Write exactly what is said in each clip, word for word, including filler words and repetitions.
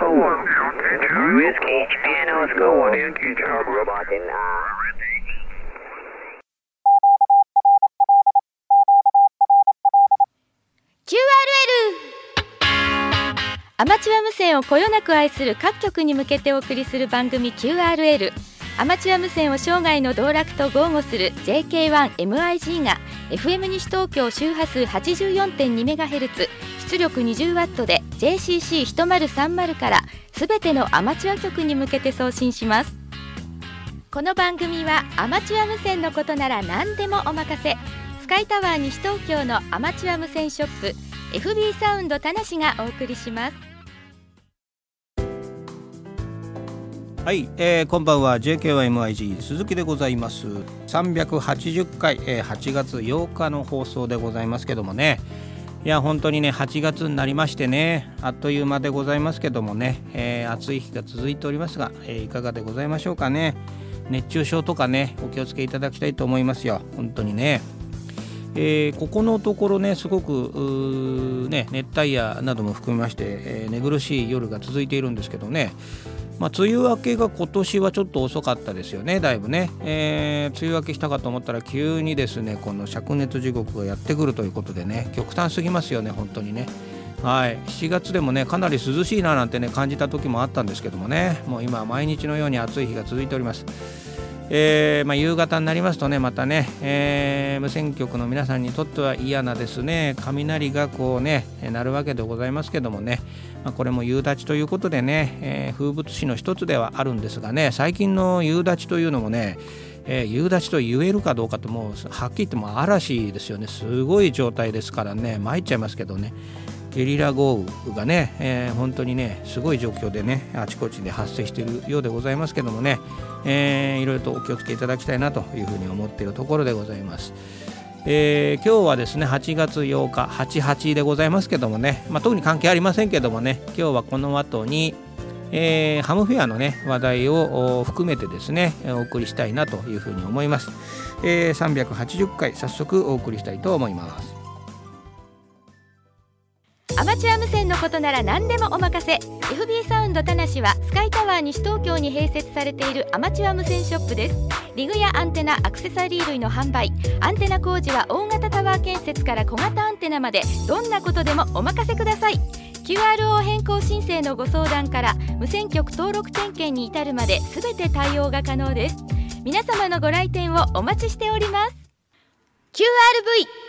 one. Whiskey, Japan Oscar one. Yankee Tower Robot in キューアールエル アマチュア無線をこよなく愛する各局に向けてお送りする番組 キューアールエル。 アマチュア無線を生涯の道楽と豪語する ジェーケーワンエムアイジー が エフエム 西東京周波数 はちじゅうよんてんにメガヘルツ 出力 にじゅうワット で ジェーシーシーいちまるさんまる からすべてのアマチュア局に向けて送信します。この番組はアマチュア無線のことなら何でもお任せ、スカイタワー西東京のアマチュア無線ショップ エフビー サウンド田無がお送りします。 はい、えー、こんばんは ジェーケーワンエムアイジー 鈴木でございます。さんびゃくはちじゅっかい、えー、はちがつようかの放送でございますけどもね、いや本当にねはちがつになりましてね、あっという間でございますけどもね、えー、暑い日が続いておりますが、えー、いかがでございましょうかね。熱中症とかねお気をつけいただきたいと思いますよ、本当にね。えー、ここのところねすごく、ね、熱帯夜なども含めまして、えー、寝苦しい夜が続いているんですけどね、まあ、梅雨明けが今年はちょっと遅かったですよね、だいぶね、えー、梅雨明けしたかと思ったら急にですねこの灼熱地獄がやってくるということでね、極端すぎますよね本当にね。はい、しがつでもねかなり涼しいななんてね感じた時もあったんですけどもね、もう今は毎日のように暑い日が続いております。えーまあ、夕方になりますとねまたね、えー、無線局の皆さんにとっては嫌なですね雷がこうね鳴るわけでございますけどもね、まあ、これも夕立ということでね、えー、風物詩の一つではあるんですがね、最近の夕立というのもね、えー、夕立と言えるかどうかってもうはっきり言っても嵐ですよね。すごい状態ですからね参っちゃいますけどね、ゲリラ豪雨がね、えー、本当にねすごい状況でねあちこちで発生しているようでございますけどもね、えー、いろいろとお気をつけいただきたいなというふうに思っているところでございます。えー、今日はですねはちがつようかはちはちでございますけどもね、まあ、特に関係ありませんけどもね、今日はこの後に、えー、ハムフェアのね話題を含めてですねお送りしたいなというふうに思います。えー、さんびゃくはちじゅっかい早速お送りしたいと思います。 アマチュア無線のことなら何でもお任せ、 エフビー サウンド田無はスカイタワー西東京に併設されているアマチュア無線ショップです。リグやアンテナ、アクセサリー類の販売、アンテナ工事は大型タワー建設から小型アンテナまでどんなことでもお任せください。 キューアールオー 変更申請のご相談から無線局登録点検に至るまで全て対応が可能です。皆様のご来店をお待ちしております。 キューアールブイ。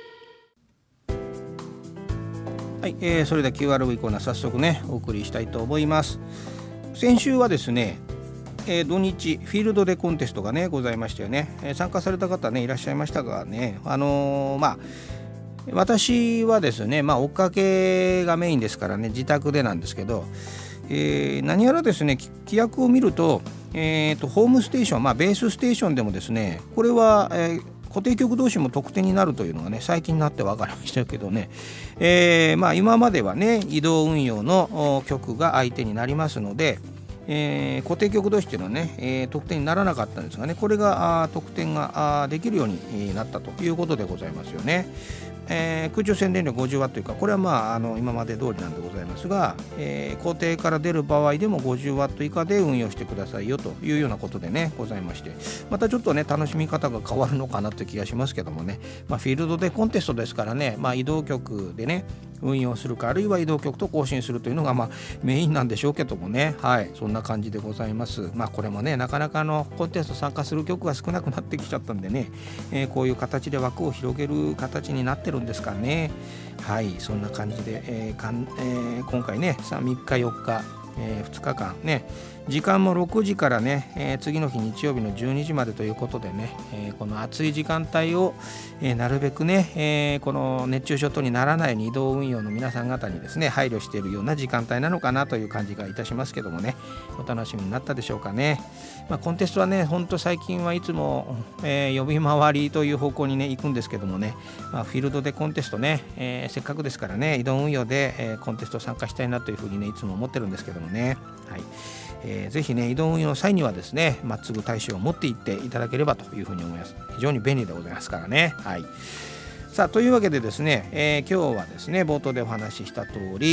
はい、えー、それでは キューアールブイ コーナー早速ねお送りしたいと思います。先週はですね、えー、土日フィールドでコンテストがねございましたよね、えー、参加された方ねいらっしゃいましたがね、あのー、まあ私はですねまあ追っかけがメインですからね自宅でなんですけど、えー、何やらですね規約を見ると、えーと、ホームステーション、まあベースステーションでもですねこれは、えー固定局同士も得点になるというのがね最近になって分かりましたけどね、えーまあ、今まではね移動運用の局が相手になりますので、えー、固定局同士っていうのはね、えー、得点にならなかったんですがね、これがあ得点があできるようになったということでございますよね。えー、空中線電力 ごじゅうワット というかこれはまあ、あの今まで通りなんでございますが、えー、固定から出る場合でも ごじゅうワット 以下で運用してくださいよというようなことでねございまして、またちょっとね楽しみ方が変わるのかなという気がしますけどもね、まあ、フィールドでコンテストですからね、まあ、移動局でね運用するかあるいは移動局と交信するというのがまあメインなんでしょうけどもね、はいそんな感じでございます。まあこれもねなかなかのコンテスト参加する局が少なくなってきちゃったんでね、えー、こういう形で枠を広げる形になってるんですかね。はいそんな感じで、えーかんえー、今回ねみっかよっか、えー、ふつかかんね時間もろくじからね、えー、次の日日曜日のじゅうにじまでということでね、えー、この暑い時間帯を、えー、なるべくね、えー、この熱中症等にならないように移動運用の皆さん方にですね配慮しているような時間帯なのかなという感じがいたしますけどもね、お楽しみになったでしょうかね。まあ、コンテストはねほんと最近はいつも、えー、呼び回りという方向にね行くんですけどもね、まあ、フィールドでコンテストね、えー、せっかくですからね移動運用で、えー、コンテスト参加したいなというふうにねいつも思ってるんですけどもね、はいえー、ぜひね移動運用の際にはですねまっつぐ対象を持っていっていただければというふうに思います。非常に便利でございますからね。はいさあというわけでですね、えー、今日はですね冒頭でお話しした通り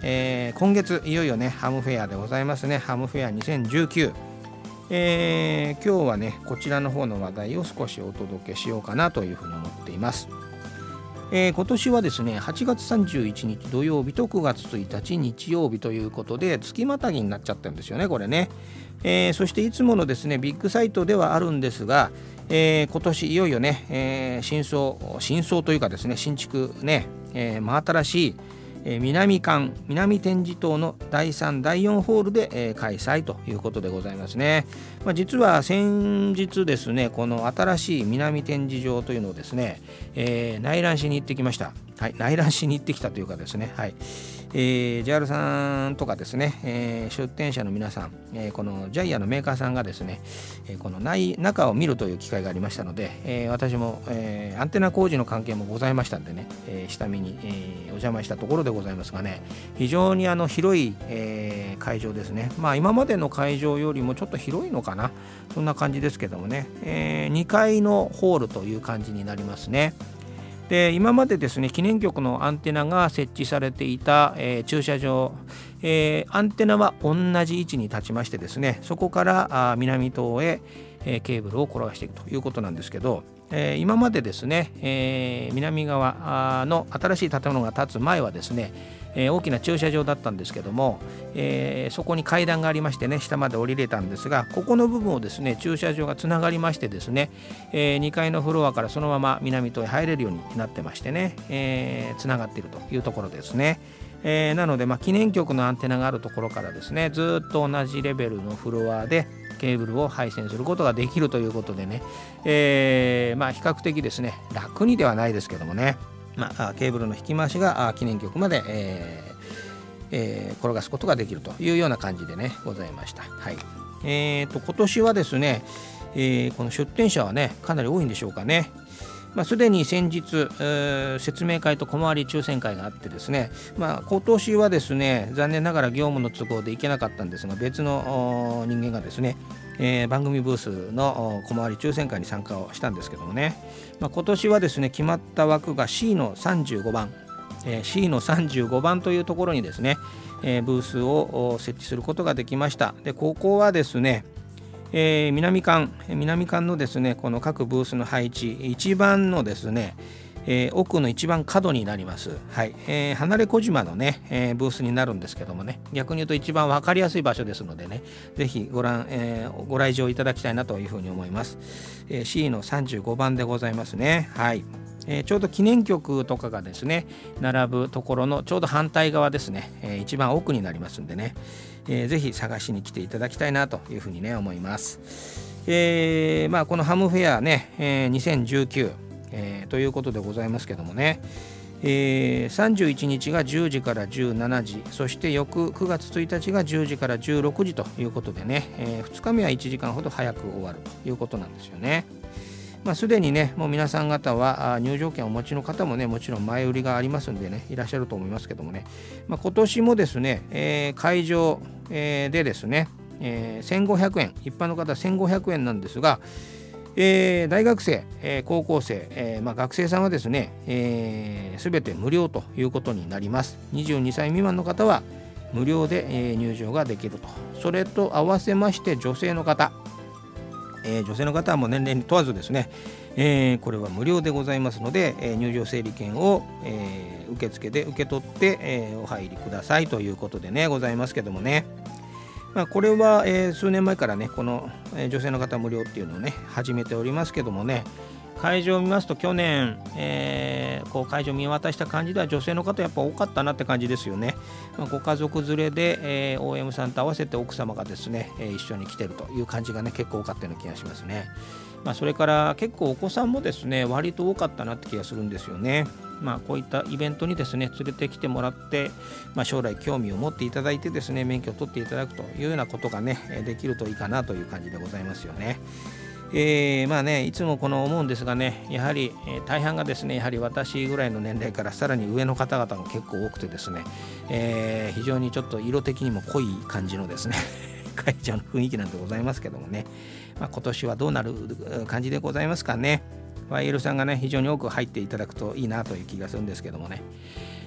えー、今月いよいよねハムフェアでございますね。ハムフェアにせんじゅうきゅう、えー、今日はねこちらの方の話題を少しお届けしようかなというふうに思っています。えー、今年はですねはちがつさんじゅういちにち土曜日とくがつついたち日曜日ということで月またぎになっちゃってるんですよねこれね。えー、そしていつものですねビッグサイトではあるんですが、えー、今年いよいよね、えー、新装新装というかですね新築ね、えー、真新しいえー、南館南展示棟のだいさんだいよんホールで、えー、開催ということでございますね。まあ、実は先日ですねこの新しい南展示場というのをですね、えー、内覧しに行ってきました。はい、内覧しに行ってきたというかですね、はい、えー、ジャイアール さんとかですね、えー、出展者の皆さん、えー、このジャイアのメーカーさんがですね、えー、この内中を見るという機会がありましたので、えー、私も、えー、アンテナ工事の関係もございましたんでね、えー、下見に、えー、お邪魔したところでございますがね、非常にあの広い、えー、会場ですね。まあ今までの会場よりもちょっと広いのかな、そんな感じですけどもね、えー、にかいのホールという感じになりますね。で今までですね記念局のアンテナが設置されていた、えー、駐車場、えー、アンテナは同じ位置に立ちましてですねそこからあ南棟へ、えー、ケーブルを転がしていくということなんですけど、えー、今までですね、えー、南側の新しい建物が建つ前はですね、えー、大きな駐車場だったんですけども、えー、そこに階段がありましてね下まで降りれたんですが、ここの部分をですね駐車場がつながりましてですね、えー、にかいのフロアからそのまま南棟へ入れるようになってましてね、えー、つながっているというところですね。えー、なので、まあ、記念局のアンテナがあるところからですねずっと同じレベルのフロアでケーブルを配線することができるということでね、えーまあ、比較的ですね楽にではないですけどもね、まあ、ケーブルの引き回しが記念局まで、えーえー、転がすことができるというような感じでねございました。はい、えーと今年はですね、えー、この出展者はねかなり多いんでしょうかね。まあ、すでに先日、えー、説明会と小回り抽選会があってですね、まあ、今年はですね残念ながら業務の都合で行けなかったんですが、別の人間がですね、えー、番組ブースの小回り抽選会に参加をしたんですけどもね、まあ、今年はですね決まった枠が シー のさんじゅうごばん、えー、シー のさんじゅうごばんというところにですね、えー、ブースを設置することができました。でここはですねえー、南館南館のですねこの各ブースの配置一番のですね、えー、奥の一番角になります。はい、えー、離れ小島のね、えー、ブースになるんですけどもね、逆に言うと一番分かりやすい場所ですのでね、ぜひご覧、えー、ご来場いただきたいなというふうに思います。えー、シー のさんじゅうごばんでございますね。はい、えー、ちょうど記念局とかがですね並ぶところのちょうど反対側ですね、えー、一番奥になりますんでね、えー、ぜひ探しに来ていただきたいなというふうにね思います。えー、まあこのハムフェアね、えー、にせんじゅうきゅう、えー、ということでございますけどもね、えー、さんじゅういちにちがじゅうじからじゅうしちじ、そして翌くがつついたちがじゅうじからじゅうろくじということでね、えー、ふつかめはいちじかんほど早く終わるということなんですよね。まあ、すでにねもう皆さん方は入場券をお持ちの方もねもちろん前売りがありますんでねいらっしゃると思いますけどもね、まあ、今年もですね、えー、会場、えー、でですね、えー、せんごひゃくえん、一般の方せんごひゃくえんなんですが、えー、大学生、えー、高校生、えーまあ、学生さんはですね、えー、全て無料ということになります。にじゅうにさい未満の方は無料で、えー、入場ができると。それと合わせまして女性の方、えー、女性の方はもう年齢に問わずですね、えー、これは無料でございますので、えー、入場整理券を、えー、受付で受け取って、えー、お入りくださいということでねございますけどもね、まあ、これは、えー、数年前からねこの、えー、女性の方無料っていうのをね始めておりますけどもね、会場を見ますと去年、えー、こう会場を見渡した感じでは女性の方やっぱ多かったなって感じですよね。まあ、ご家族連れで、えー、オーエム さんと合わせて奥様がですね、えー、一緒に来てるという感じがね結構多かったような気がしますね。まあ、それから結構お子さんもですね割と多かったなって気がするんですよね。まあ、こういったイベントにですね連れてきてもらって、まあ、将来興味を持っていただいてですね免許を取っていただくというようなことがねできるといいかなという感じでございますよね。えー、まあねいつもこの思うんですがねやはり、えー、大半がですねやはり私ぐらいの年齢からさらに上の方々が結構多くてですね、えー、非常にちょっと色的にも濃い感じのですね会場の雰囲気なんでございますけどもね、まあ、今年はどうなる感じでございますかね。ワイエル さんがね非常に多く入っていただくといいなという気がするんですけどもね、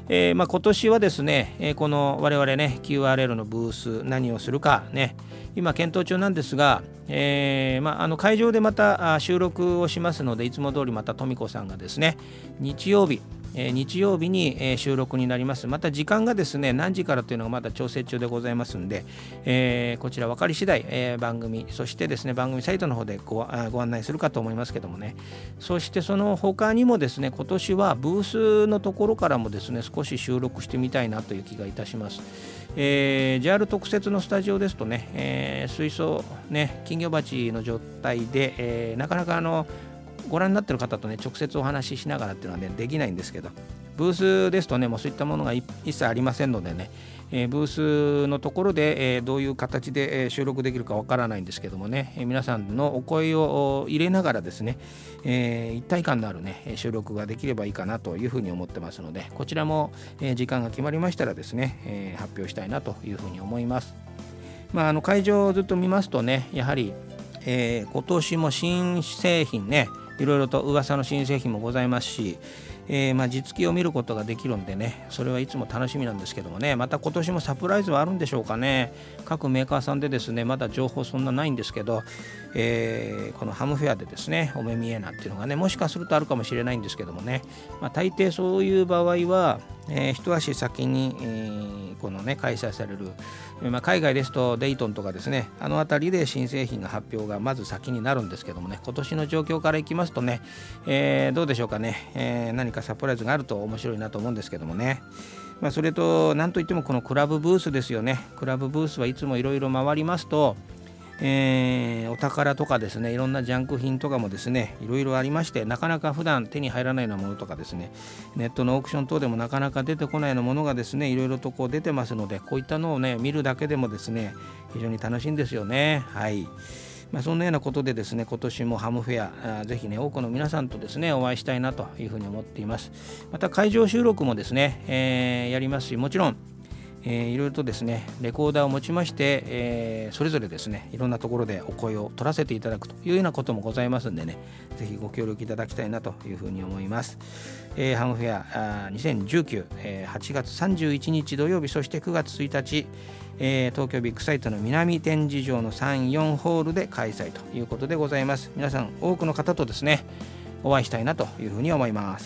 えーまあ、今年はですね、えー、この我々ね キューアールエル のブース何をするかね今検討中なんですが、えーまあ、あの会場でまた収録をしますのでいつも通りまた富子さんがですね日曜日えー、日曜日に、えー、収録になります。また時間がですね何時からというのがまだ調整中でございますんで、えー、こちら分かり次第、えー、番組そしてですね番組サイトの方で ご, ご案内するかと思いますけどもね、そしてその他にもですね今年はブースのところからもですね少し収録してみたいなという気がいたします。えー、ジェイアール 特設のスタジオですとね、えー、水槽ね金魚鉢の状態で、えー、なかなかあのご覧になっている方とね直接お話ししながらっていうのはねできないんですけど、ブースですとねもうそういったものが一切ありませんのでね、えー、ブースのところで、えー、どういう形で、えー、収録できるかわからないんですけどもね、えー、皆さんのお声を入れながらですね、えー、一体感のあるね収録ができればいいかなというふうに思ってますので、こちらも、えー、時間が決まりましたらですね、えー、発表したいなというふうに思います。まあ、あの会場をずっと見ますとねやはり、えー、今年も新製品ねいろいろと噂の新製品もございますし、えー、まあ実機を見ることができるんでねそれはいつも楽しみなんですけどもね、また今年もサプライズはあるんでしょうかね。各メーカーさんでですねまだ情報そんなないんですけど、えー、このハムフェアでですねお目見えなんていうのがねもしかするとあるかもしれないんですけどもね、まあ、大抵そういう場合は、えー、一足先に、えー、このね開催される、まあ、海外ですとデイトンとかですねあの辺りで新製品の発表がまず先になるんですけどもね、今年の状況からいきますとね、えー、どうでしょうかね、えー、何かサプライズがあると面白いなと思うんですけどもね、まあ、それと何といってもこのクラブブースですよね。クラブブースはいつもいろいろ回りますと、えー、お宝とかですねいろんなジャンク品とかもですねいろいろありまして、なかなか普段手に入らないようなものとかですねネットのオークション等でもなかなか出てこないようなものがですねいろいろとこう出てますので、こういったのをね見るだけでもですね非常に楽しいんですよね。はい、まあ、そんなようなことでですね今年もハムフェアぜひね多くの皆さんとですねお会いしたいなというふうに思っています。また会場収録もですね、えー、やりますし、もちろんえー、いろいろとですねレコーダーを持ちまして、えー、それぞれですねいろんなところでお声を取らせていただくというようなこともございますんでね、ぜひご協力いただきたいなというふうに思います。えー、ハムフェアにせんじゅうきゅう、えー、はちがつさんじゅういちにち土曜日、そしてくがつついたち、えー、東京ビッグサイトの南展示場のさん、よんホールで開催ということでございます。皆さん多くの方とですねお会いしたいなというふうに思います。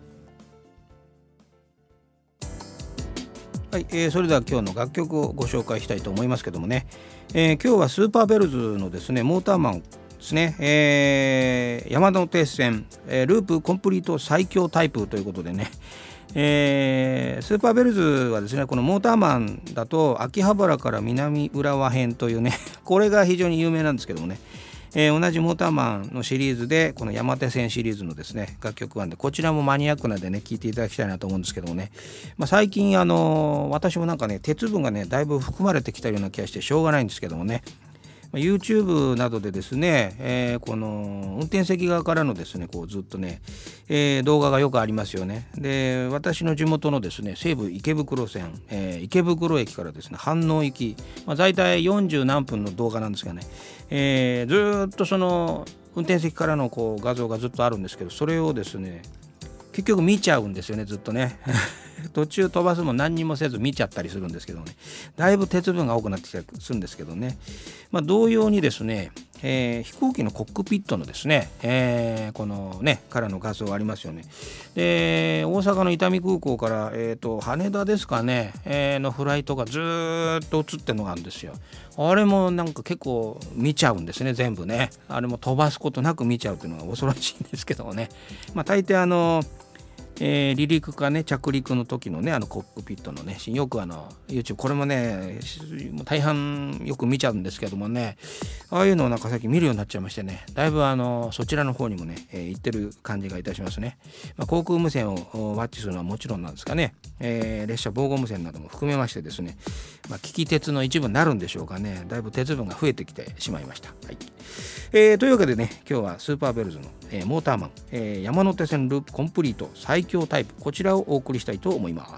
はい、えー、それでは今日の楽曲をご紹介したいと思いますけどもね、えー、今日はスーパーベルズのですねモーターマンですね、えー、山手線、えー、ループコンプリート最強タイプということでね、えー、スーパーベルズはですねこのモーターマンだと秋葉原から南浦和編というねこれが非常に有名なんですけどもね、えー、同じモーターマンのシリーズでこの山手線シリーズのですね楽曲があるんで、こちらもマニアックなでね聴いていただきたいなと思うんですけどもね、まあ、最近あのー、私もなんかね鉄分がねだいぶ含まれてきたような気がしてしょうがないんですけどもね、YouTube などでですね、えー、この運転席側からのですねこうずっとね、えー、動画がよくありますよね。で、私の地元のですね西武池袋線、えー、池袋駅からですね飯能行き、まあ、大体よんじゅうなんぷんの動画なんですがね、えー、ずっとその運転席からのこう画像がずっとあるんですけど、それをですね結局見ちゃうんですよね、ずっとね途中飛ばすも何にもせず見ちゃったりするんですけどね、だいぶ鉄分が多くなってきたりするんですけどね、まあ、同様にですね、えー、飛行機のコックピットのですね、えー、このねからの画像がありますよね。で、大阪の伊丹空港から、えー、と羽田ですかね、えー、のフライトがずっと映ってるのがあるんですよ。あれもなんか結構見ちゃうんですね、全部ね。あれも飛ばすことなく見ちゃうというのが恐ろしいんですけどもね、まあ、大抵あのえー、離陸かね着陸の時のねあのコックピットのねよくあの YouTube これもね大半よく見ちゃうんですけどもね、ああいうのをなんか最近見るようになっちゃいましてね、だいぶあのそちらの方にもね、えー、行ってる感じがいたしますね。まあ、航空無線をワッチするのはもちろんなんですかね、えー、列車防護無線なども含めましてですね、まあ、機器鉄の一部になるんでしょうかね、だいぶ鉄分が増えてきてしまいました。はい、えー、というわけでね今日はスーパーベルズの、えー、モーターマン、えー、山手線ループコンプリート最強タイプ、こちらをお送りしたいと思います。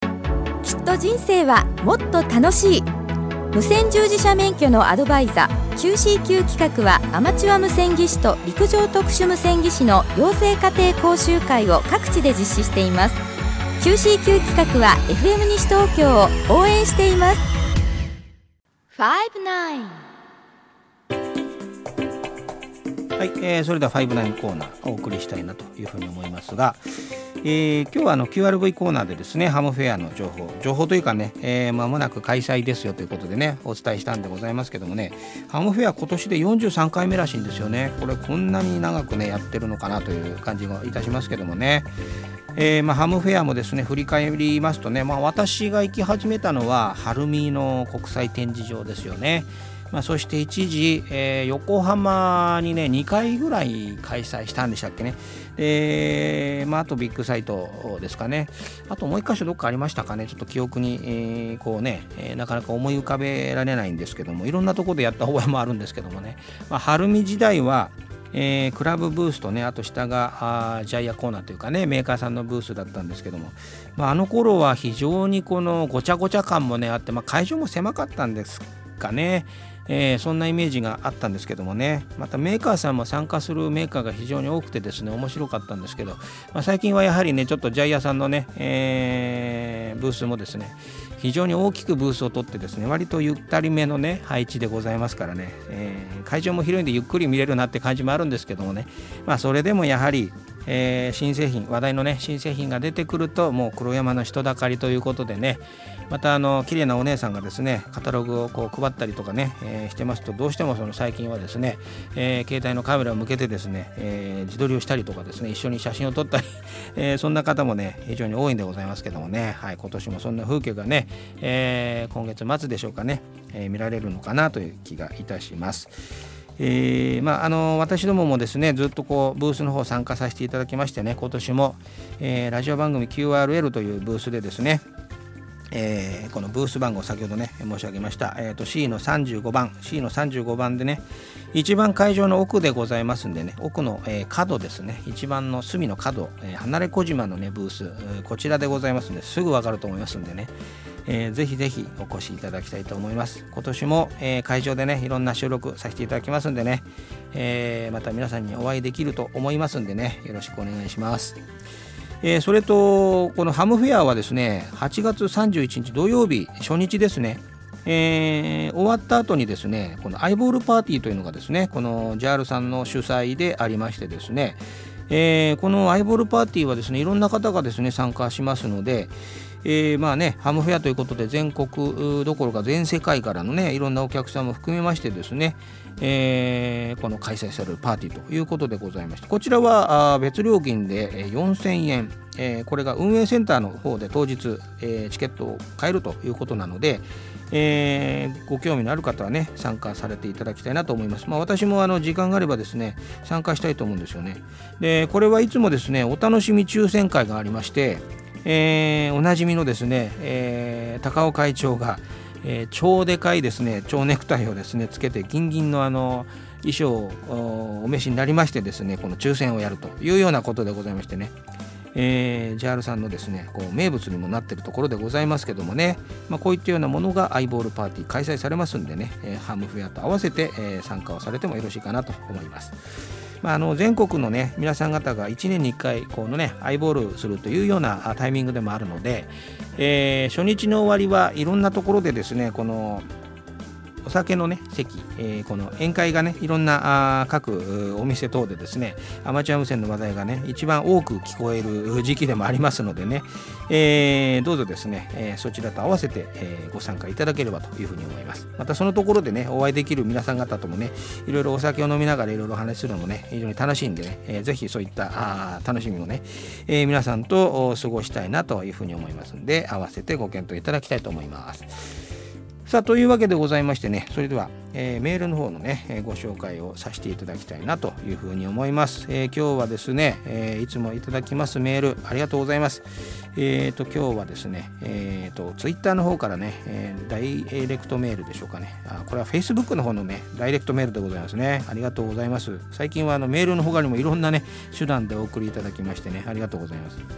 きっと人生はもっと楽しい。無線従事者免許のアドバイザーキューシーキュー 企画はアマチュア無線技師と陸上特殊無線技師の養成家庭講習会を各地で実施しています。 キューシーキュー 企画は エフエム 西東京を応援しています。ファイブナイン。 はい、えー、それではファイブナインコーナーお送りしたいなというふうに思いますが、えー、今日はあの キューアールブイ コーナーでですね、ハムフェアの情報情報というかね、えー、間もなく開催ですよということでねお伝えしたんでございますけどもね、ハムフェア今年でよんじゅうさんかいめらしいんですよね。これこんなに長くねやってるのかなという感じがいたしますけどもね、えーまあ、ハムフェアもですね振り返りますとね、まあ、私が行き始めたのは晴海の国際展示場ですよね。まあ、そして一時、えー、横浜にねにかいぐらい開催したんでしたっけね。で、まあ、あとビッグサイトですかね。あともう一箇所どっかありましたかね。ちょっと記憶に、えー、こうね、えー、なかなか思い浮かべられないんですけども、いろんなところでやった覚えもあるんですけどもね、まあ、晴海時代はえー、クラブブースとね、あと下があジャイアコーナーというかねメーカーさんのブースだったんですけども、まあ、あの頃は非常にこのごちゃごちゃ感もねあって、まあ、会場も狭かったんですかね。えー、そんなイメージがあったんですけどもね、またメーカーさんも参加するメーカーが非常に多くてですね面白かったんですけど、まあ、最近はやはりねちょっとジャイアさんのね、えー、ブースもですね非常に大きくブースを取ってですね割とゆったりめのね配置でございますからね、えー、会場も広いんでゆっくり見れるなって感じもあるんですけどもね、まあそれでもやはりえー、新製品話題のね新製品が出てくるともう黒山の人だかりということでね、またあの綺麗なお姉さんがですねカタログをこう配ったりとかね、えー、してますとどうしてもその最近はですね、えー、携帯のカメラを向けてですね、えー、自撮りをしたりとかですね一緒に写真を撮ったり、えー、そんな方もね非常に多いんでございますけどもね、はい、今年もそんな風景がね、えー、今月末でしょうかね、えー、見られるのかなという気がいたします。えーまあ、あの私どももですねずっとこうブースの方参加させていただきましてね、今年も、えー、ラジオ番組 キューアールエル というブースでですね、えー、このブース番号先ほどね申し上げました、えー、と C のさんじゅうごばん C のさんじゅうごばんでね一番会場の奥でございますんでね、奥の、えー、角ですね、一番の隅の角、えー、離れ小島のねブース、えー、こちらでございますんですぐわかると思いますんでね、えー、ぜひぜひお越しいただきたいと思います。今年も、えー、会場でねいろんな収録させていただきますんでね、えー、また皆さんにお会いできると思いますんでねよろしくお願いします。えー、それとこのハムフェアはですねはちがつさんじゅういちにち土曜日初日ですね、えー、終わった後にですねこのアイボールパーティーというのがですねこの ジャール さんの主催でありましてですね、えー、このアイボールパーティーはですねいろんな方がですね参加しますので、えー、まあねハムフェアということで全国どころか全世界からのねいろんなお客さんも含めましてですね、えー、この開催されるパーティーということでございまして、こちらはあ別料金でよんせんえん、えー、これが運営センターの方で当日、えー、チケットを買えるということなので、えー、ご興味のある方はね参加されていただきたいなと思います。まあ、私もあの時間があればですね参加したいと思うんですよね。でこれはいつもですねお楽しみ抽選会がありまして、えー、おなじみのですね、えー、高尾会長が、えー、超でかいですね超ネクタイをですねつけてギンギンのあの衣装をお召しになりましてですねこの抽選をやるというようなことでございましてね、えー、ジャール さんのですねこう名物にもなっているところでございますけどもね、まあ、こういったようなものがアイボールパーティー開催されますんでね、えー、ハムフェアと合わせて、えー、参加をされてもよろしいかなと思います。まあ、あの全国のね皆さん方がいちねんにいっかいこのねアイボールするというようなタイミングでもあるので、えー、初日の終わりはいろんなところでですねこのお酒のね席、えー、この宴会がねいろんなあ各お店等でですねアマチュア無線の話題がね一番多く聞こえる時期でもありますのでね、えー、どうぞですね、えー、そちらと合わせて、えー、ご参加いただければというふうに思います。またそのところでねお会いできる皆さん方ともねいろいろお酒を飲みながらいろいろお話しするのもね非常に楽しいんでね、えー、ぜひそういったあ楽しみをね、えー、皆さんと過ごしたいなというふうに思いますので合わせてご検討いただきたいと思います。さあというわけでございましてね、それでは、えー、メールの方のね、えー、ご紹介をさせていただきたいなというふうに思います。えー、今日はですね、えー、いつもいただきますメールありがとうございます。えーと今日はですね、えーとツイッターの方からね、えー、ダイレクトメールでしょうかね。あこれは Facebook の方のねダイレクトメールでございますね。ありがとうございます。最近はあのメールの他にもいろんなね手段でお送りいただきましてねありがとうございます。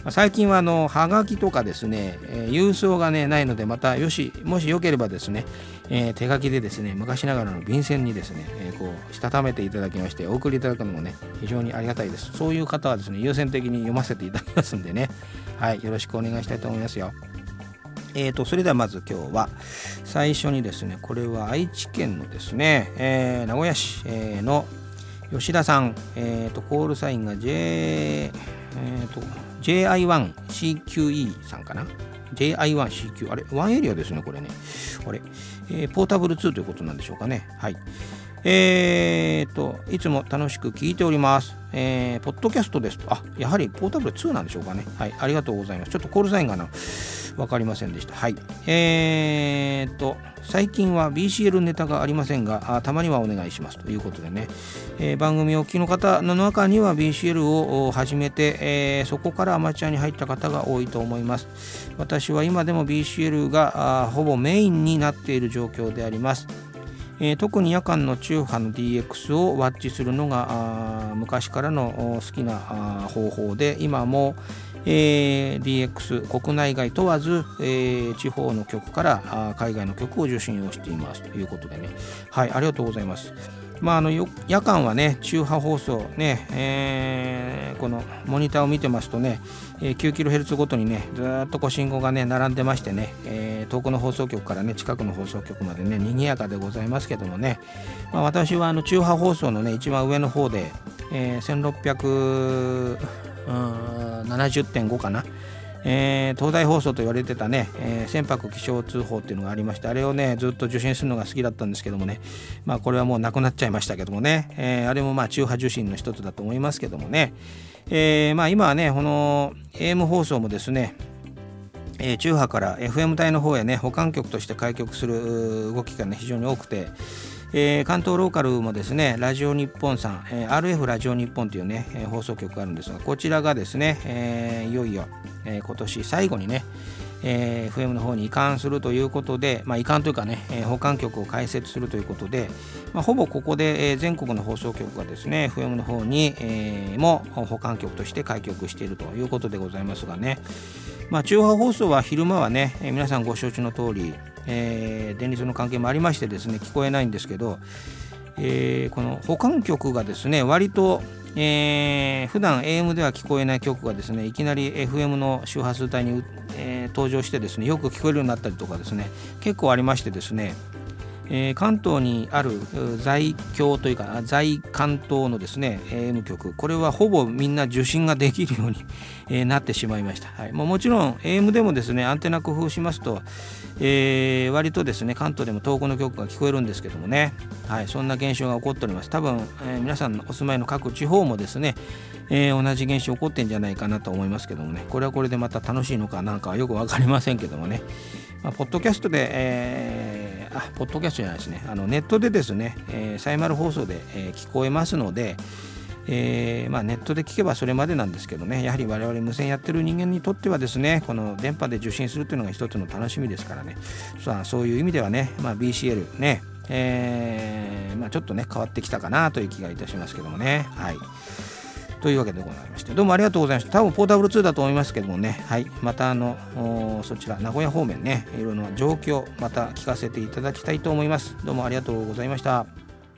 最近はあのはがきとかですね、えー、郵送がねないので、またよしもしよければですね、えー、手書きでですね昔ながらの便箋にですね、えー、こうしたためていただきましてお送りいただくのもね非常にありがたいです。そういう方はですね優先的に読ませていただきますんでね、はい、よろしくお願いしたいと思いますよ。えーと、それではまず今日は最初にですね、これは愛知県のですね、えー、名古屋市、えー、の吉田さん、えーと、コールサインが J、えーと、ジェイアイワンシーキューイー さんかな。ジェイアイワンシーキュー、あれ、ワンエリアですね、これね。あれ、えー、ポータブルツーということなんでしょうかね。はい。えーと、いつも楽しく聞いております。えー、ポッドキャストですと、あ、やはりポータブルツーなんでしょうかね。はい、ありがとうございます。ちょっとコールサインがな、わかりませんでした。はい。えーと、最近は ビーシーエル ネタがありませんが、あたまにはお願いしますということでね、えー、番組をお聞きの方の中には ビーシーエル を始めて、えー、そこからアマチュアに入った方が多いと思います。私は今でも ビーシーエル がほぼメインになっている状況であります。えー、特に夜間の中波の ディーエックス をワッチするのが昔からの好きな方法で、今も、えー、ディーエックス 国内外問わず、えー、地方の局から海外の局を受信をしていますということでね、はい、ありがとうございます。まあ、あの夜間はね中波放送ね、えー、このモニターを見てますとね、えー、きゅうキロヘルツ ごとにねずっとこう信号がね並んでましてね、えー、遠くの放送局からね近くの放送局までね賑やかでございますけどもね、まあ、私はあの中波放送のね一番上の方で、えー、せんろっぴゃくななじゅってんご かな、えー、東大放送と言われてたね、えー、船舶気象通報っていうのがありまして、あれをねずっと受信するのが好きだったんですけどもね、まあこれはもうなくなっちゃいましたけどもね、えー、あれもまあ中波受信の一つだと思いますけどもね、えー、まあ今はねこの エーエム 放送もですね、えー、中波から エフエム 帯の方へね補完局として開局する動きがね非常に多くて、えー、関東ローカルもですねラジオ日本さん、えー、アールエフ ラジオ日本というね、えー、放送局があるんですが、こちらがですね、えー、いよいよ、えー、今年最後にね、えー、エフエム の方に移管するということで、まあ、移管というかね、えー、補完局を開設するということで、まあ、ほぼここで、えー、全国の放送局がですね エフエム の方に、えー、も補完局として開局しているということでございますがね、まあ、中波放送は昼間はね、えー、皆さんご承知の通り、えー、電力の関係もありましてですね聞こえないんですけど、えー、この補完局がですね割と、えー、普段 エーエム では聞こえない曲がですねいきなり エフエム の周波数帯に、えー、登場してですねよく聞こえるようになったりとかですね結構ありましてですね、えー、関東にある在京というか在関東のですね エーエム 局、これはほぼみんな受信ができるように、えー、なってしまいました。はい、もうもちろん エーエム でもですねアンテナ工夫しますと、えー、割とですね関東でも遠くの局が聞こえるんですけどもね、はい、そんな現象が起こっております。多分、えー、皆さんのお住まいの各地方もですね、えー、同じ現象起こってんじゃないかなと思いますけどもね、これはこれでまた楽しいのかなんかはよく分かりませんけどもね、まあ、ポッドキャストで、えー、あポッドキャストじゃないですねあのネットでですね、えー、サイマル放送で、えー、聞こえますので、えーまあ、ネットで聞けばそれまでなんですけどね、やはり我々無線やってる人間にとってはですねこの電波で受信するというのが一つの楽しみですからね、さあそういう意味ではね、まあ、ビーシーエル ね、えーまあ、ちょっとね変わってきたかなという気がいたしますけどもね、はいというわけでございまして、どうもありがとうございました。多分ポータブルツーだと思いますけどもね、はい、またあのそちら名古屋方面ねいろいろな状況また聞かせていただきたいと思います。どうもありがとうございました。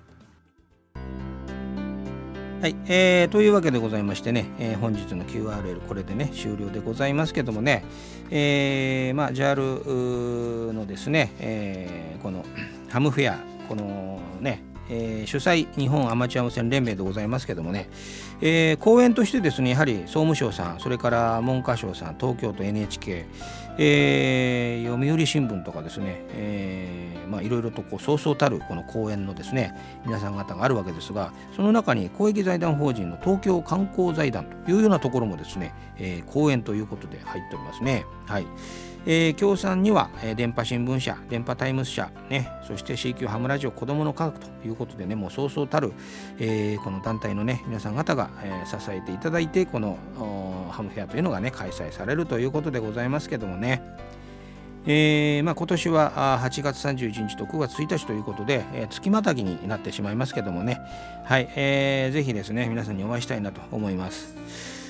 はい、えー、というわけでございましてね、えー、本日の キューアールエル これでね終了でございますけどもね、えー、まあ ジャール のですね、えー、このハムフェアこのねえー、主催日本アマチュア無線連盟でございますけどもね、えー、講演としてですねやはり総務省さん、それから文科省さん、東京都 エヌエイチケー、えー、読売新聞とかですね、えー、まあいろいろとこうそうそうたるこの講演のですね皆さん方があるわけですが、その中に公益財団法人の東京観光財団というようなところもですね、えー、講演ということで入っておりますね。はい。えー、協賛には、えー、電波新聞社、電波タイムス社、ね、そして シーキュー ハムラジオ子どもの科学ということでね、もうそうそうたる、えー、この団体のね皆さん方が、えー、支えていただいてこのハムフェアというのがね開催されるということでございますけどもね、えーまあ、今年ははちがつさんじゅういちにちとくがつついたちということで、えー、月またぎになってしまいますけどもね、はい、えー、ぜひですね皆さんにお会いしたいなと思います。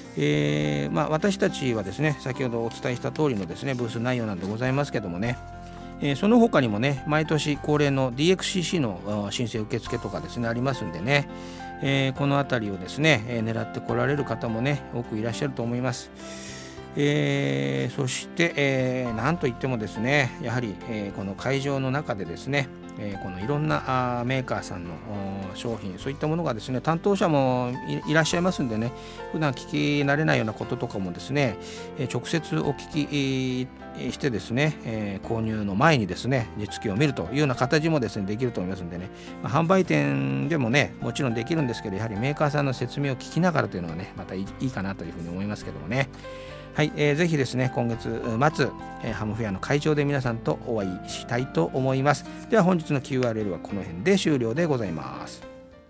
えーまあ、私たちはですね先ほどお伝えした通りのですねブース内容なんでございますけどもね、えー、その他にもね毎年恒例の ディーエックスシーシー の申請受付とかですねありますんでね、えー、このあたりをですね、えー、狙ってこられる方もね多くいらっしゃると思います。えー、そして、えー、なんといってもですねやはり、えー、この会場の中でですね、えー、このいろんなあメーカーさんの商品そういったものがですね担当者も い, いらっしゃいますんでね普段聞き慣れないようなこととかもですね、えー、直接お聞きしてですね、えー、購入の前にですね実機を見るというような形もですねできると思いますんでね、まあ、販売店でもねもちろんできるんですけどやはりメーカーさんの説明を聞きながらというのはねまたい い, いいかなというふうに思いますけどもね。はい、えー、ぜひですね今月末、えー、ハムフェアの会場で皆さんとお会いしたいと思います。では本日の キューアールエル はこの辺で終了でございます。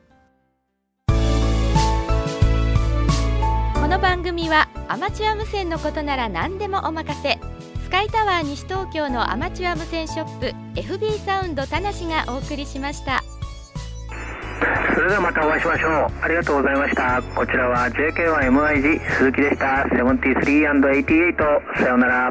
この番組はアマチュア無線のことなら何でもお任せスカイタワー西東京のアマチュア無線ショップ エフビー サウンド田無がお送りしました。 それではまたお会いしましょう。ありがとうございました。こちらは ジェイケーワンエムアイジー 鈴木でした。ななじゅうさんアンドはちじゅうはち。さようなら。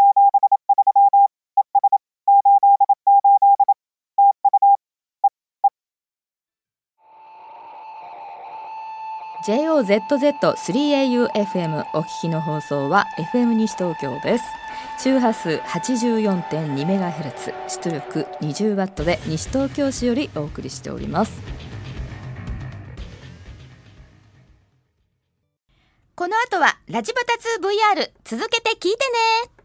ジェイオーゼットゼットスリーエーユーエフエム お聞きの放送は エフエム 西東京です。周波数 はちじゅうよんてんにメガヘルツ 出力 にじゅうワット で西東京市よりお送りしております。この後はラジバタ ツーブイアール 続けて聞いてね。